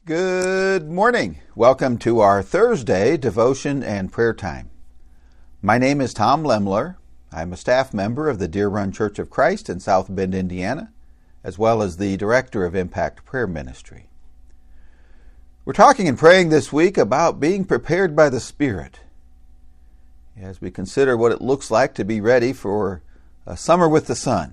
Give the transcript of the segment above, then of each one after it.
Good morning. Welcome to our Thursday devotion and prayer time. My name is Tom Lemler. I'm a staff member of the Deer Run Church of Christ in South Bend, Indiana, as well as the director of Impact Prayer Ministry. We're talking and praying this week about being prepared by the Spirit as we consider what it looks like to be ready for a summer with the sun.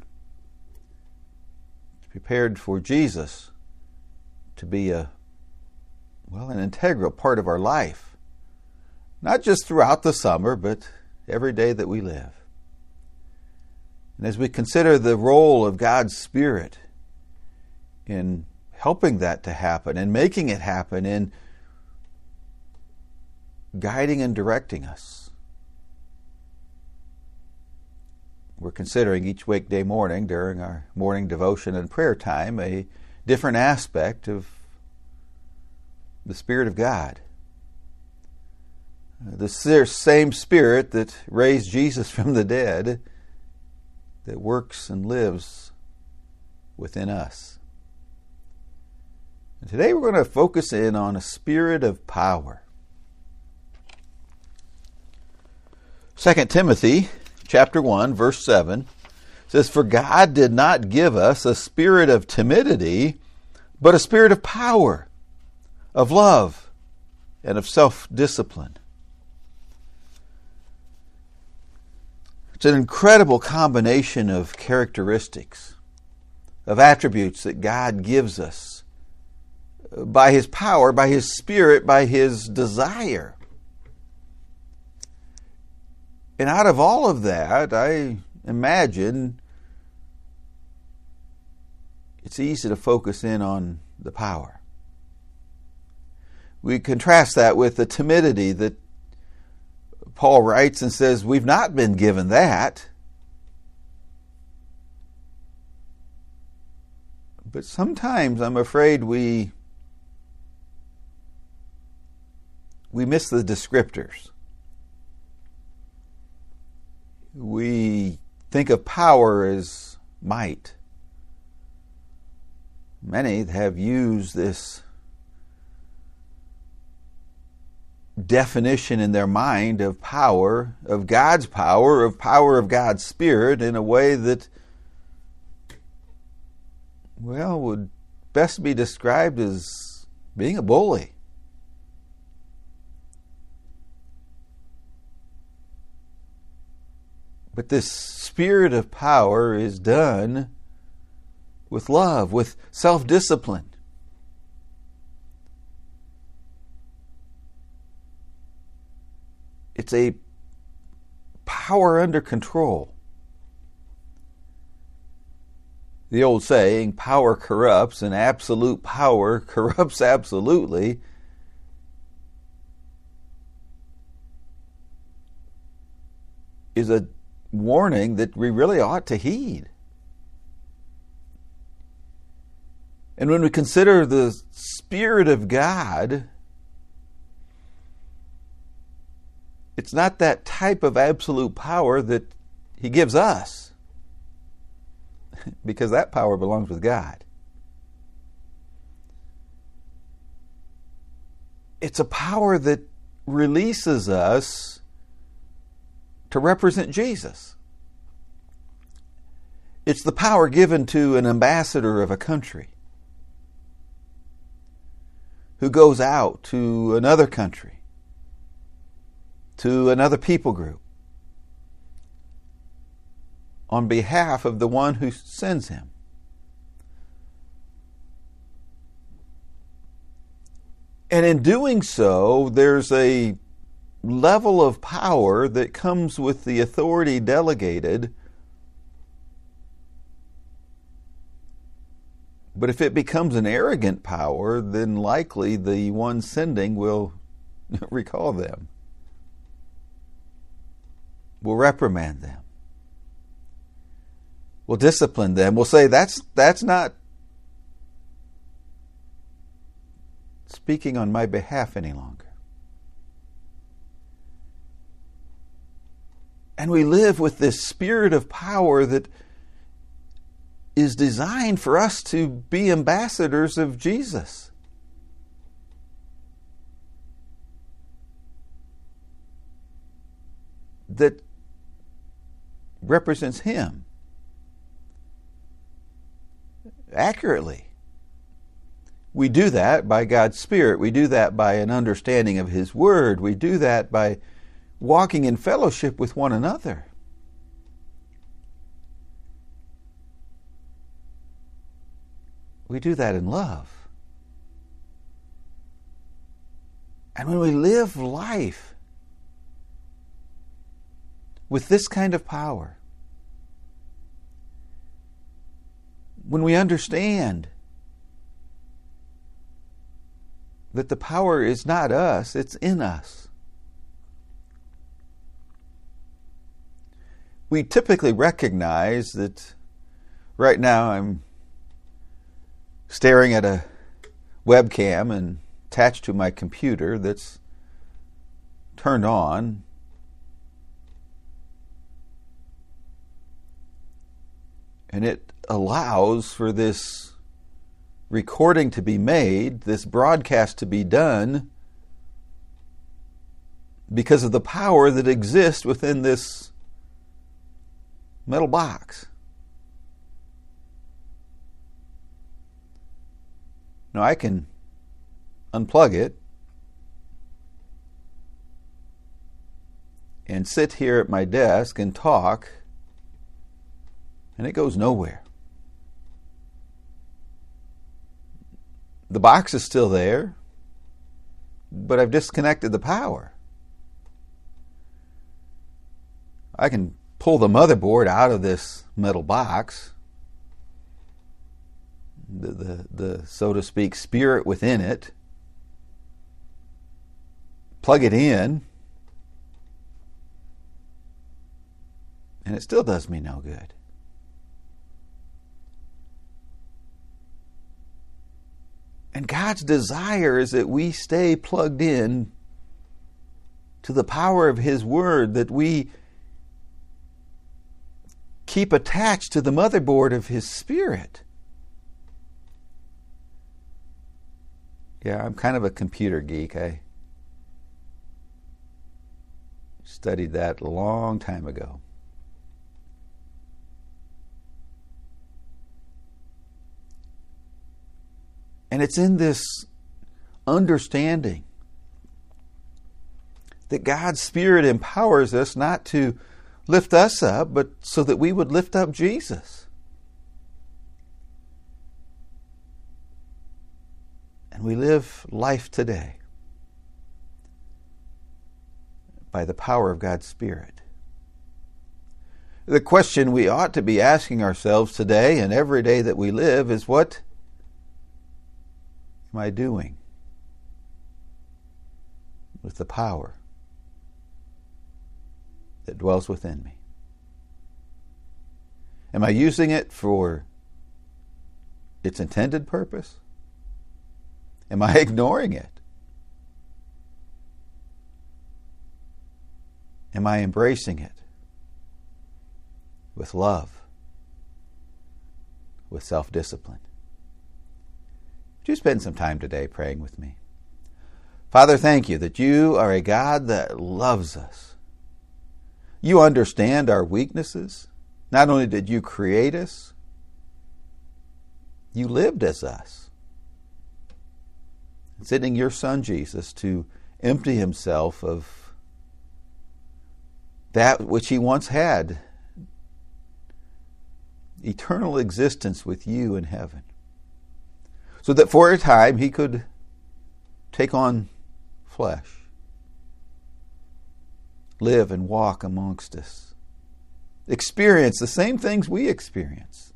Prepared for Jesus to be an integral part of our life, not just throughout the summer, but every day that we live. And as we consider the role of God's Spirit in helping that to happen and making it happen, in guiding and directing us, we're considering each weekday morning during our morning devotion and prayer time a different aspect of the Spirit of God. The same Spirit that raised Jesus from the dead that works and lives within us. And today we're going to focus in on a spirit of power. 2 Timothy chapter 1, verse 7 says, "For God did not give us a spirit of timidity, but a spirit of power, of love, and of self-discipline." It's an incredible combination of characteristics, of attributes that God gives us by His power, by His Spirit, by His desire. And out of all of that, I imagine it's easy to focus in on the power. We contrast that with the timidity that Paul writes and says we've not been given that. But sometimes I'm afraid we miss the descriptors. We think of power as might. Many have used this definition in their mind of power, of God's power, of God's Spirit, in a way that, would best be described as being a bully. But this spirit of power is done with love, with self-discipline. It's a power under control. The old saying, power corrupts and absolute power corrupts absolutely, is a warning that we really ought to heed. And when we consider the Spirit of God, it's not that type of absolute power that He gives us, because that power belongs with God. It's a power that releases us to represent Jesus. It's the power given to an ambassador of a country who goes out to another country, to another people group, on behalf of the one who sends him. And in doing so, there's a level of power that comes with the authority delegated. But if it becomes an arrogant power, then likely the one sending will recall them, will reprimand them, will discipline them, will say that's not speaking on my behalf any longer. And we live with this spirit of power that is designed for us to be ambassadors of Jesus. that represents Him accurately. We do that by God's Spirit. We do that by an understanding of His Word. We do that by walking in fellowship with one another. We do that in love. And when we live life with this kind of power, when we understand that the power is not us, it's in us, we typically recognize that right now I'm staring at a webcam and attached to my computer that's turned on. And it allows for this recording to be made, this broadcast to be done, because of the power that exists within this metal box. Now I can unplug it and sit here at my desk and talk, and it goes nowhere. The box is still there, but I've disconnected the power. I can pull the motherboard out of this metal box, the so to speak spirit within it, plug it in, and it still does me no good. And God's desire is that we stay plugged in to the power of His Word, that we keep attached to the motherboard of His Spirit. Yeah, I'm kind of a computer geek. I studied that a long time ago. And it's in this understanding that God's Spirit empowers us not to lift us up, but so that we would lift up Jesus. And we live life today by the power of God's Spirit. The question we ought to be asking ourselves today and every day that we live is, what am I doing with the power that dwells within me? Am I using it for its intended purpose? Am I ignoring it? Am I embracing it with love, with self-discipline? Would you spend some time today praying with me? Father, thank you that you are a God that loves us. You understand our weaknesses. Not only did you create us, you lived as us, sending your Son Jesus to empty himself of that which he once had, eternal existence with you in heaven, so that for a time he could take on flesh, live and walk amongst us, experience the same things we experience,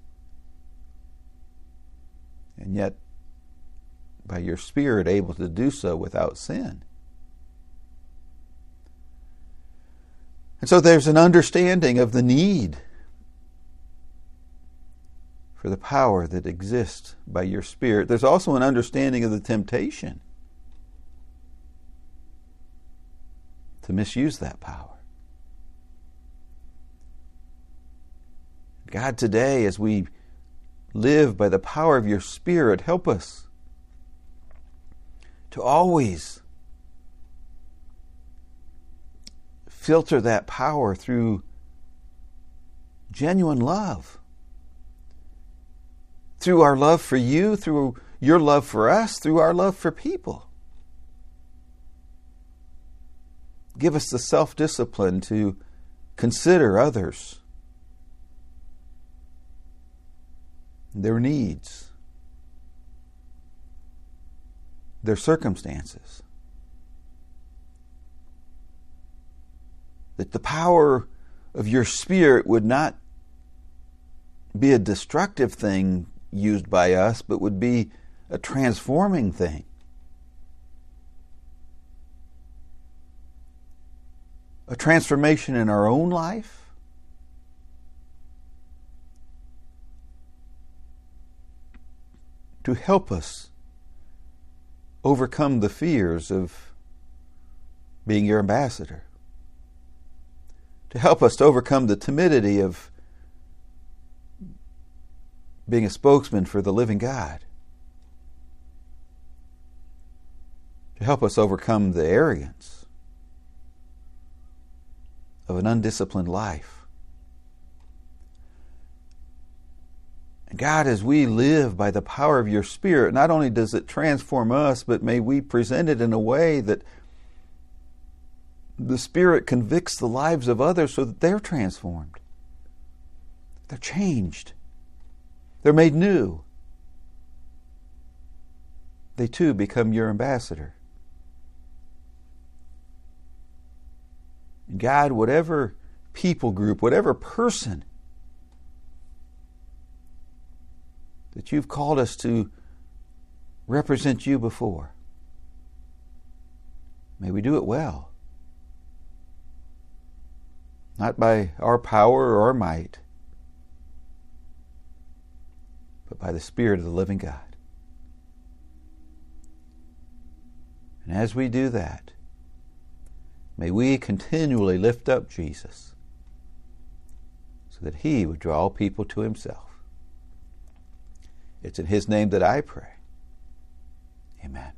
and yet by your Spirit able to do so without sin. And so there's an understanding of the need for the power that exists by your Spirit. There's also an understanding of the temptation to misuse that power. God, today, as we live by the power of your Spirit, help us to always filter that power through genuine love. Through our love for you, through your love for us, through our love for people. Give us the self-discipline to consider others, their needs, their circumstances. That the power of your Spirit would not be a destructive thing used by us, but would be a transforming thing. A transformation in our own life, to help us overcome the fears of being your ambassador, to help us to overcome the timidity of being a spokesman for the living God, to help us overcome the arrogance of an undisciplined life. And God, as we live by the power of your Spirit, not only does it transform us, but may we present it in a way that the Spirit convicts the lives of others so that they're transformed. They're changed. They're made new. They too become your ambassador. God, whatever people group, whatever person that you've called us to represent you before, may we do it well. Not by our power or our might, but by the Spirit of the living God. And as we do that, may we continually lift up Jesus so that he would draw people to himself. It's in his name that I pray. Amen.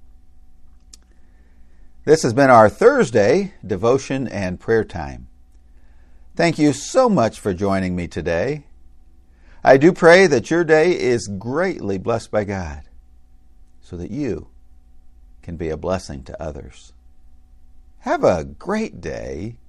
This has been our Thursday devotion and prayer time. Thank you so much for joining me today. I do pray that your day is greatly blessed by God so that you can be a blessing to others. Have a great day